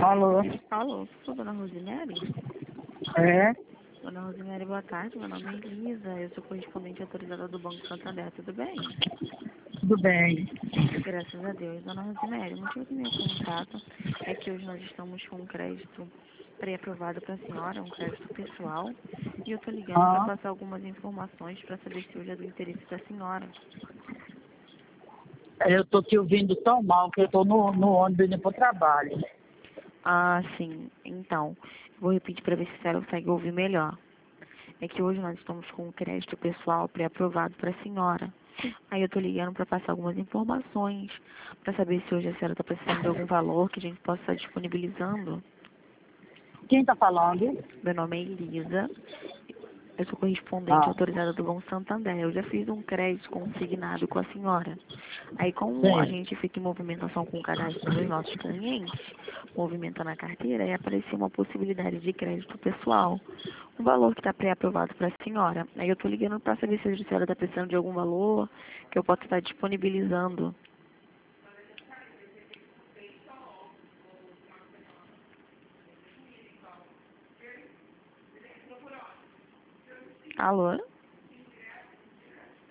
Alô? Alô, sou Dona Rosemary? É? Dona Rosemary, boa tarde. Meu nome é Elisa. Eu sou correspondente autorizada do Banco Santander. Tudo bem? Tudo bem. Graças a Deus. Dona Rosemary, o motivo do meu contato é que hoje nós estamos com um crédito pré-aprovado para a senhora, um crédito pessoal. E eu estou ligando para Ah, passar algumas informações para saber se hoje é do interesse da senhora. eu tô te ouvindo tão mal que eu tô no ônibus indo pro trabalho. Ah, sim. Então, vou repetir para ver se a senhora consegue ouvir melhor. É que hoje nós estamos com um crédito pessoal pré-aprovado para a senhora. Aí eu tô ligando para passar algumas informações, para saber se hoje a senhora está precisando de algum valor que a gente possa estar disponibilizando. Quem tá falando? Meu nome é Elisa, eu sou correspondente Ah, autorizada do Banco Santander. Eu já fiz um crédito consignado com a senhora. Aí, como a sim. gente fica em movimentação com o cadastro dos nossos clientes, movimentando a carteira, aí apareceu uma possibilidade de crédito pessoal. Um valor que está pré-aprovado para a senhora. Aí eu estou ligando para saber se a senhora está precisando de algum valor que eu possa estar disponibilizando. Alô?